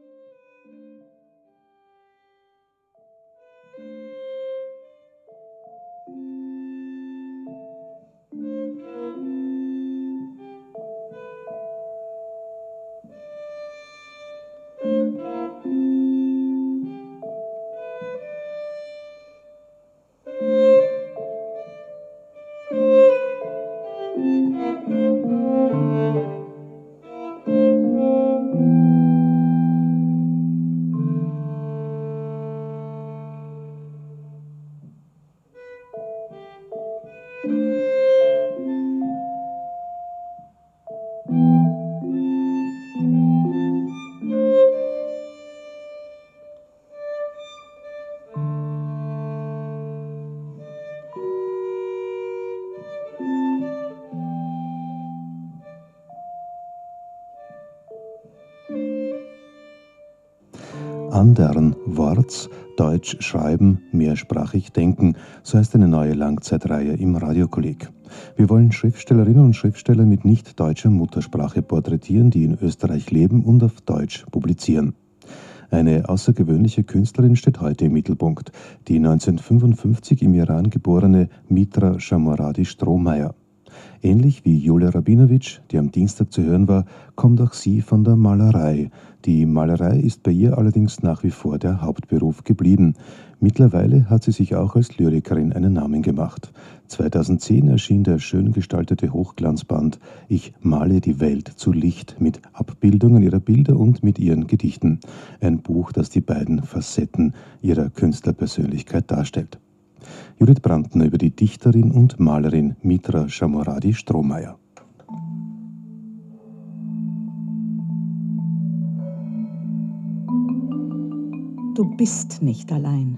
Andern Worts, Deutsch schreiben, mehrsprachig denken, so heißt eine neue Langzeitreihe im Radiokolleg. Wir wollen Schriftstellerinnen und Schriftsteller mit nicht deutscher Muttersprache porträtieren, die in Österreich leben und auf Deutsch publizieren. Eine außergewöhnliche Künstlerin steht heute im Mittelpunkt, die 1955 im Iran geborene Mitra Shamoradi-Strohmeier. Ähnlich wie Julia Rabinowitsch, die am Dienstag zu hören war, kommt auch sie von der Malerei. Die Malerei ist bei ihr allerdings nach wie vor der Hauptberuf geblieben. Mittlerweile hat sie sich auch als Lyrikerin einen Namen gemacht. 2010 erschien der schön gestaltete Hochglanzband »Ich male die Welt zu Licht« mit Abbildungen ihrer Bilder und mit ihren Gedichten. Ein Buch, das die beiden Facetten ihrer Künstlerpersönlichkeit darstellt. Judith Brandner über die Dichterin und Malerin Mitra Shamoradi-Strohmeier. Du bist nicht allein.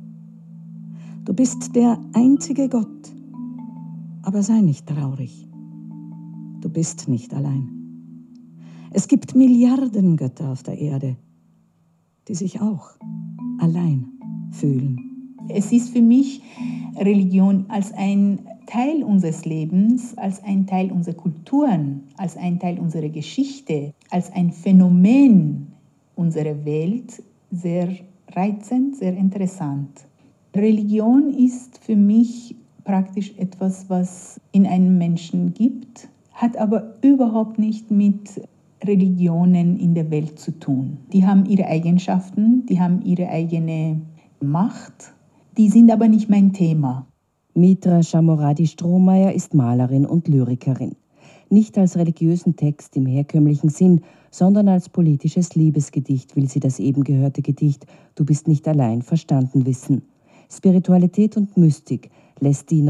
Du bist der einzige Gott, aber sei nicht traurig. Du bist nicht allein. Es gibt Milliarden Götter auf der Erde, die sich auch allein fühlen. Es ist für mich Religion als ein Teil unseres Lebens, als ein Teil unserer Kulturen, als ein Teil unserer Geschichte, als ein Phänomen unserer Welt sehr reizend, sehr interessant. Religion ist für mich praktisch etwas, was in einem Menschen gibt, hat aber überhaupt nicht mit Religionen in der Welt zu tun. Die haben ihre Eigenschaften, die haben ihre eigene Macht. Die sind aber nicht mein Thema. Mitra Shamoradi-Strohmeier ist Malerin und Lyrikerin. Nicht als religiösen Text im herkömmlichen Sinn, sondern als politisches Liebesgedicht will sie das eben gehörte Gedicht »Du bist nicht allein« verstanden wissen. Spiritualität und Mystik lässt die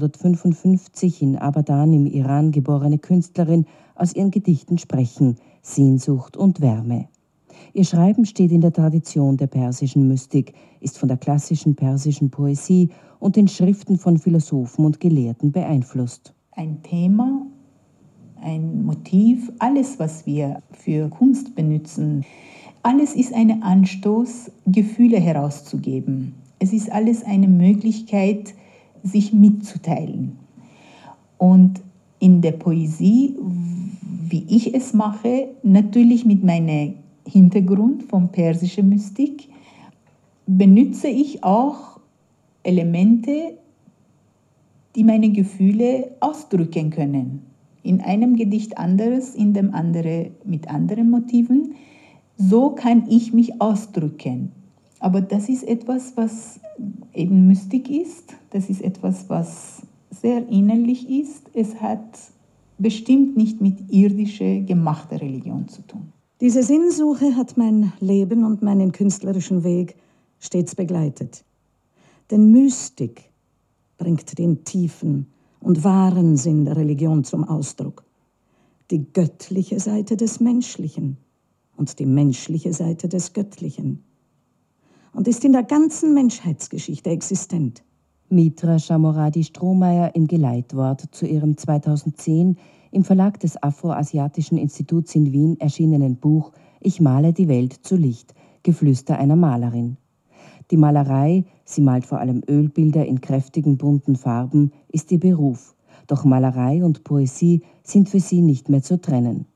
1955 in Abadan im Iran geborene Künstlerin aus ihren Gedichten sprechen, Sehnsucht und Wärme. Ihr Schreiben steht in der Tradition der persischen Mystik, ist von der klassischen persischen Poesie und den Schriften von Philosophen und Gelehrten beeinflusst. Ein Thema, ein Motiv, alles, was wir für Kunst benutzen, alles ist ein Anstoß, Gefühle herauszugeben. Es ist alles eine Möglichkeit, sich mitzuteilen. Und in der Poesie, wie ich es mache, natürlich mit meinem Hintergrund von persischer Mystik, benutze ich auch Elemente, die meine Gefühle ausdrücken können. In einem Gedicht anderes, in dem anderen mit anderen Motiven. So kann ich mich ausdrücken. Aber das ist etwas, was eben Mystik ist. Das ist etwas, was sehr innerlich ist. Es hat bestimmt nicht mit irdischer, gemachter Religion zu tun. Diese Sinnsuche hat mein Leben und meinen künstlerischen Weg stets begleitet. Denn Mystik bringt den tiefen und wahren Sinn der Religion zum Ausdruck. Die göttliche Seite des Menschlichen und die menschliche Seite des Göttlichen. Und ist in der ganzen Menschheitsgeschichte existent. Mitra Shamoradi-Strohmeier im Geleitwort zu ihrem 2010 im Verlag des Afroasiatischen Instituts in Wien erschienenen Buch »Ich male die Welt zu Licht«, Geflüster einer Malerin. Die Malerei, sie malt vor allem Ölbilder in kräftigen, bunten Farben, ist ihr Beruf. Doch Malerei und Poesie sind für sie nicht mehr zu trennen.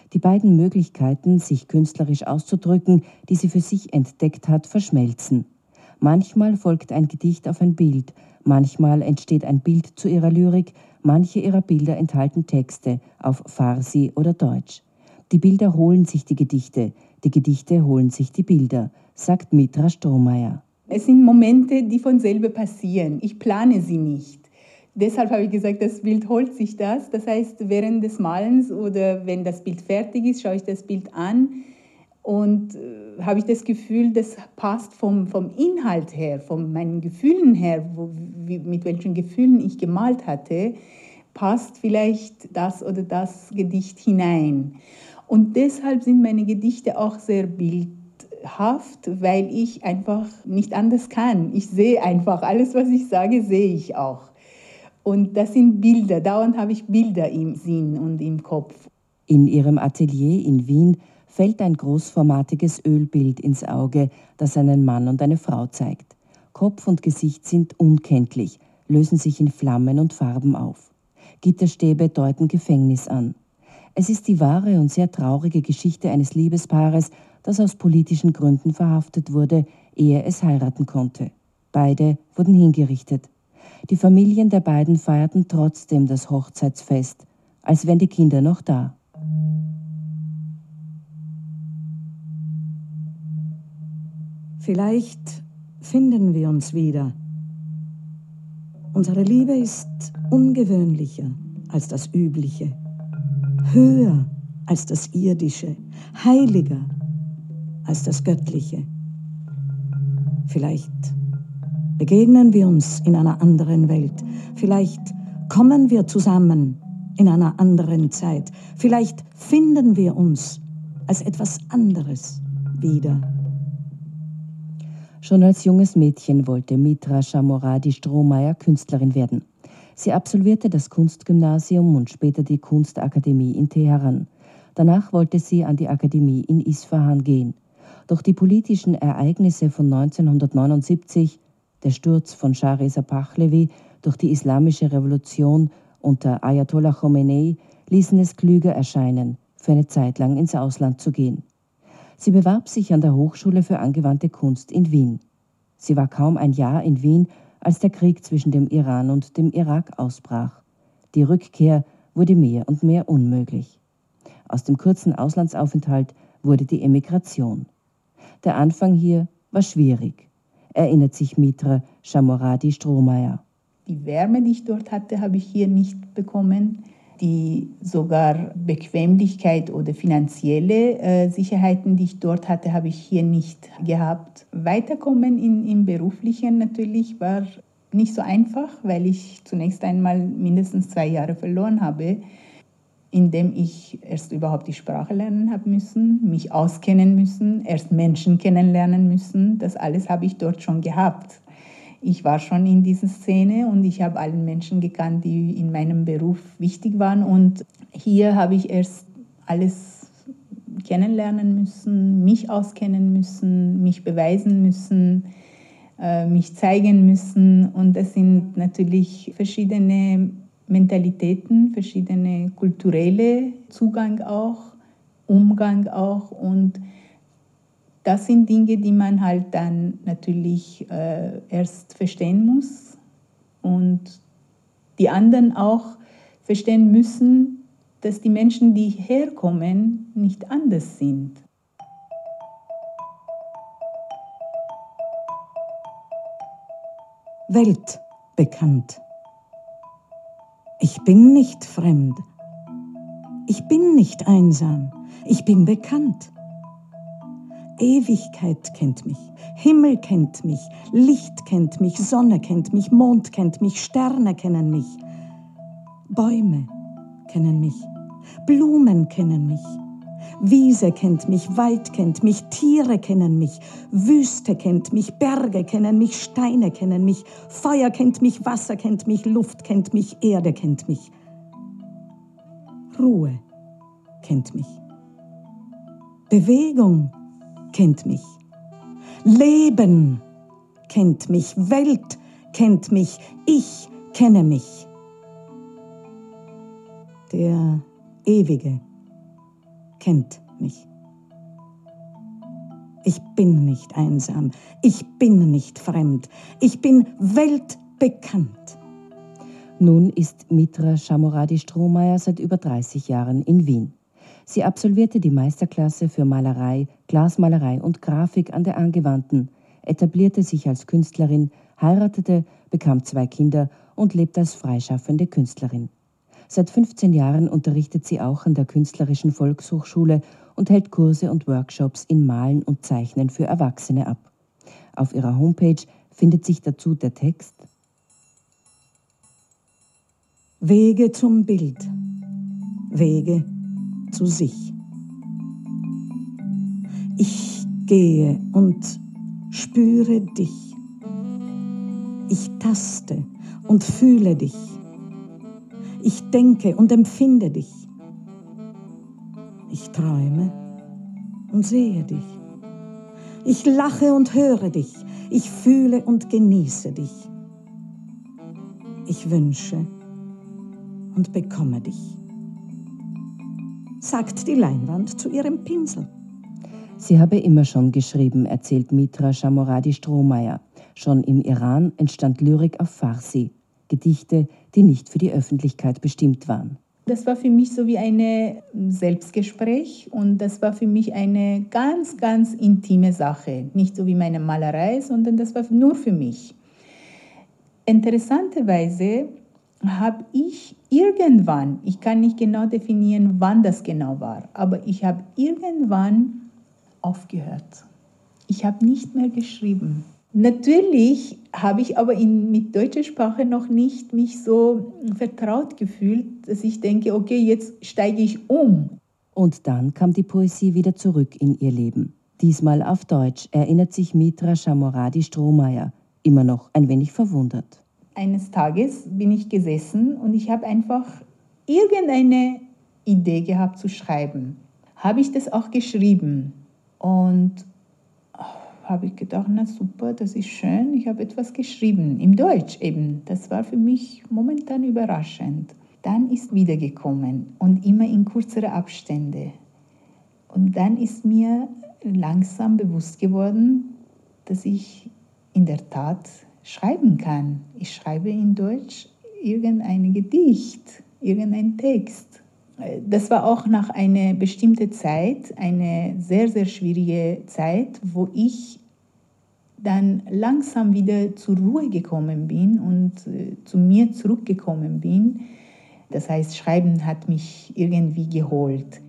Die beiden Möglichkeiten, sich künstlerisch auszudrücken, die sie für sich entdeckt hat, verschmelzen. Manchmal folgt ein Gedicht auf ein Bild, manchmal entsteht ein Bild zu ihrer Lyrik, manche ihrer Bilder enthalten Texte auf Farsi oder Deutsch. Die Bilder holen sich die Gedichte holen sich die Bilder, sagt Mitra Strohmeier. Es sind Momente, die von selber passieren. Ich plane sie nicht. Deshalb habe ich gesagt, das Bild holt sich das. Das heißt, während des Malens oder wenn das Bild fertig ist, schaue ich das Bild an und habe ich das Gefühl, das passt vom Inhalt her, von meinen Gefühlen her, mit welchen Gefühlen ich gemalt hatte, passt vielleicht das oder das Gedicht hinein. Und deshalb sind meine Gedichte auch sehr bildhaft, weil ich einfach nicht anders kann. Ich sehe einfach, alles, was ich sage, sehe ich auch. Und das sind Bilder, dauernd habe ich Bilder im Sinn und im Kopf. In ihrem Atelier in Wien fällt ein großformatiges Ölbild ins Auge, das einen Mann und eine Frau zeigt. Kopf und Gesicht sind unkenntlich, lösen sich in Flammen und Farben auf. Gitterstäbe deuten Gefängnis an. Es ist die wahre und sehr traurige Geschichte eines Liebespaares, das aus politischen Gründen verhaftet wurde, ehe es heiraten konnte. Beide wurden hingerichtet. Die Familien der beiden feierten trotzdem das Hochzeitsfest, als wären die Kinder noch da. Vielleicht finden wir uns wieder. Unsere Liebe ist ungewöhnlicher als das Übliche, höher als das Irdische, heiliger als das Göttliche. Vielleicht begegnen wir uns in einer anderen Welt, vielleicht kommen wir zusammen in einer anderen Zeit, vielleicht finden wir uns als etwas anderes wieder. Schon als junges Mädchen wollte Mitra Shamoradi Strohmeier Künstlerin werden. Sie absolvierte das Kunstgymnasium und später die Kunstakademie in Teheran. Danach wollte sie an die Akademie in Isfahan gehen. Doch die politischen Ereignisse von 1979, der Sturz von Schah Reza Pahlavi durch die Islamische Revolution unter Ayatollah Khomeini, ließen es klüger erscheinen, für eine Zeit lang ins Ausland zu gehen. Sie bewarb sich an der Hochschule für angewandte Kunst in Wien. Sie war kaum ein Jahr in Wien, als der Krieg zwischen dem Iran und dem Irak ausbrach. Die Rückkehr wurde mehr und mehr unmöglich. Aus dem kurzen Auslandsaufenthalt wurde die Emigration. Der Anfang hier war schwierig, erinnert sich Mitra Shamoradi Strohmeier. Die Wärme, die ich dort hatte, habe ich hier nicht bekommen. Die sogar Bequemlichkeit oder finanzielle Sicherheiten, die ich dort hatte, habe ich hier nicht gehabt. Weiterkommen im Beruflichen natürlich war nicht so einfach, weil ich zunächst einmal mindestens 2 Jahre verloren habe, indem ich erst überhaupt die Sprache lernen habe müssen, mich auskennen müssen, erst Menschen kennenlernen müssen. Das alles habe ich dort schon gehabt. Ich war schon in dieser Szene und ich habe alle Menschen gekannt, die in meinem Beruf wichtig waren. Und hier habe ich erst alles kennenlernen müssen, mich auskennen müssen, mich beweisen müssen, mich zeigen müssen. Und das sind natürlich verschiedene Mentalitäten, verschiedene kulturelle Zugang auch, Umgang auch. Und das sind Dinge, die man halt dann natürlich erst verstehen muss und die anderen auch verstehen müssen, dass die Menschen, die herkommen, nicht anders sind. Weltbekannt. Ich bin nicht fremd. Ich bin nicht einsam. Ich bin bekannt. Ewigkeit kennt mich, Himmel kennt mich, Licht kennt mich, Sonne kennt mich, Mond kennt mich, Sterne kennen mich, Bäume kennen mich, Blumen kennen mich, Wiese kennt mich, Wald kennt mich, Tiere kennen mich, Wüste kennt mich, Berge kennen mich, Steine kennen mich, Feuer kennt mich, Wasser kennt mich, Luft kennt mich, Erde kennt mich, Ruhe kennt mich, Bewegung kennt mich, Leben kennt mich, Welt kennt mich, ich kenne mich. Der Ewige kennt mich. Ich bin nicht einsam, ich bin nicht fremd, ich bin weltbekannt. Nun ist Mitra Schamoradi-Strohmayer seit über 30 Jahren in Wien. Sie absolvierte die Meisterklasse für Malerei, Glasmalerei und Grafik an der Angewandten, etablierte sich als Künstlerin, heiratete, bekam 2 Kinder und lebt als freischaffende Künstlerin. Seit 15 Jahren unterrichtet sie auch an der Künstlerischen Volkshochschule und hält Kurse und Workshops in Malen und Zeichnen für Erwachsene ab. Auf ihrer Homepage findet sich dazu der Text: Wege zum Bild, Wege zu sich. Ich gehe und spüre dich. Ich taste und fühle dich. Ich denke und empfinde dich. Ich träume und sehe dich. Ich lache und höre dich. Ich fühle und genieße dich. Ich wünsche und bekomme dich, sagt die Leinwand zu ihrem Pinsel. Sie habe immer schon geschrieben, erzählt Mitra Schamoradi-Strohmayer. Schon im Iran entstand Lyrik auf Farsi, Gedichte, die nicht für die Öffentlichkeit bestimmt waren. Das war für mich so wie ein Selbstgespräch und das war für mich eine ganz, ganz intime Sache. Nicht so wie meine Malerei, sondern das war nur für mich. Interessanterweise habe ich irgendwann, ich kann nicht genau definieren, wann das genau war, aber ich habe irgendwann aufgehört. Ich habe nicht mehr geschrieben. Natürlich habe ich aber mit deutscher Sprache noch nicht mich so vertraut gefühlt, dass ich denke, okay, jetzt steige ich um. Und dann kam die Poesie wieder zurück in ihr Leben. Diesmal auf Deutsch, erinnert sich Mitra Schamoradi-Strohmayer, immer noch ein wenig verwundert. Eines Tages bin ich gesessen und ich habe einfach irgendeine Idee gehabt zu schreiben. Habe ich das auch geschrieben und habe ich gedacht, na super, das ist schön, ich habe etwas geschrieben, im Deutsch eben. Das war für mich momentan überraschend. Dann ist wiedergekommen und immer in kürzere Abstände. Und dann ist mir langsam bewusst geworden, dass ich in der Tat schreiben kann. Ich schreibe in Deutsch irgendein Gedicht, irgendein Text. Das war auch nach einer bestimmten Zeit, eine sehr, sehr schwierige Zeit, wo ich dann langsam wieder zur Ruhe gekommen bin und zu mir zurückgekommen bin. Das heißt, Schreiben hat mich irgendwie geholt.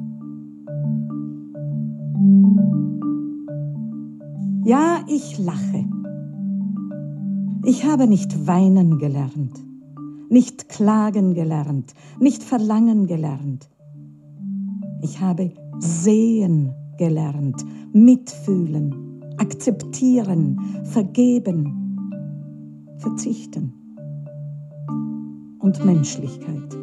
Ja, ich lache. Ich habe nicht weinen gelernt, nicht klagen gelernt, nicht verlangen gelernt. Ich habe sehen gelernt, mitfühlen, akzeptieren, vergeben, verzichten und Menschlichkeit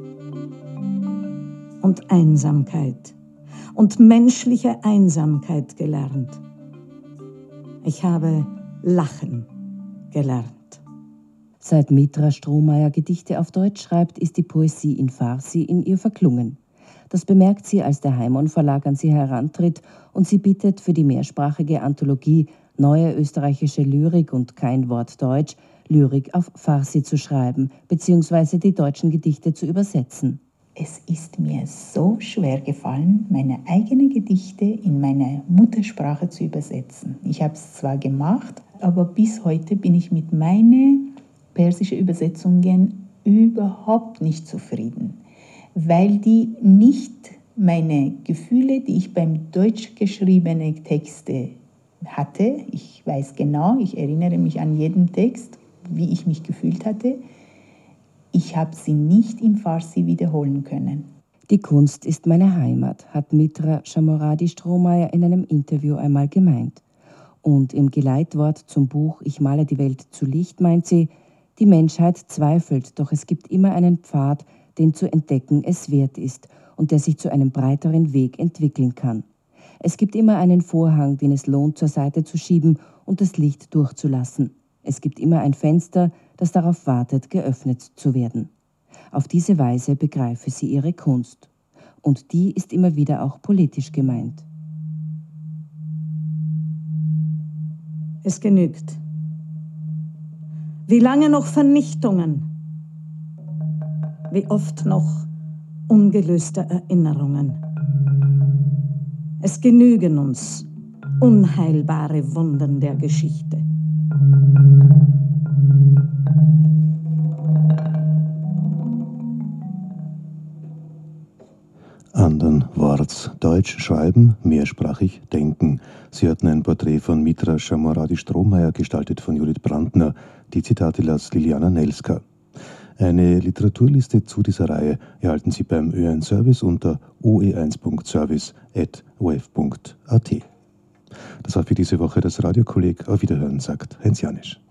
und Einsamkeit und menschliche Einsamkeit gelernt. Ich habe lachen gelernt. Seit Mitra Strohmayer Gedichte auf Deutsch schreibt, ist die Poesie in Farsi in ihr verklungen. Das bemerkt sie, als der Heimon Verlag an sie herantritt und sie bittet, für die mehrsprachige Anthologie Neue österreichische Lyrik und kein Wort Deutsch, Lyrik auf Farsi zu schreiben bzw. die deutschen Gedichte zu übersetzen. Es ist mir so schwer gefallen, meine eigenen Gedichte in meine Muttersprache zu übersetzen. Ich habe es zwar gemacht, aber bis heute bin ich mit meinen persischen Übersetzungen überhaupt nicht zufrieden, weil die nicht meine Gefühle, die ich beim deutsch geschriebenen Texte hatte, ich weiß genau, ich erinnere mich an jeden Text, wie ich mich gefühlt hatte, ich habe sie nicht in Farsi wiederholen können. Die Kunst ist meine Heimat, hat Mitra Schamoradi-Strohmayer in einem Interview einmal gemeint. Und im Geleitwort zum Buch Ich male die Welt zu Licht meint sie, die Menschheit zweifelt, doch es gibt immer einen Pfad, den zu entdecken es wert ist und der sich zu einem breiteren Weg entwickeln kann. Es gibt immer einen Vorhang, den es lohnt, zur Seite zu schieben und das Licht durchzulassen. Es gibt immer ein Fenster, das darauf wartet, geöffnet zu werden. Auf diese Weise begreife sie ihre Kunst. Und die ist immer wieder auch politisch gemeint. Es genügt. Wie lange noch Vernichtungen? Wie oft noch ungelöste Erinnerungen? Es genügen uns unheilbare Wunden der Geschichte. Andern Worts, Deutsch schreiben, mehrsprachig denken. Sie hörten ein Porträt von Mitra Shamoradi-Strohmeier, gestaltet von Judith Brandner. Die Zitate las Liliana Nelska. Eine Literaturliste zu dieser Reihe erhalten Sie beim ÖN-Service unter oe1.service@of.at. Das war für diese Woche das Radiokolleg. Auf Wiederhören, sagt Heinz Janisch.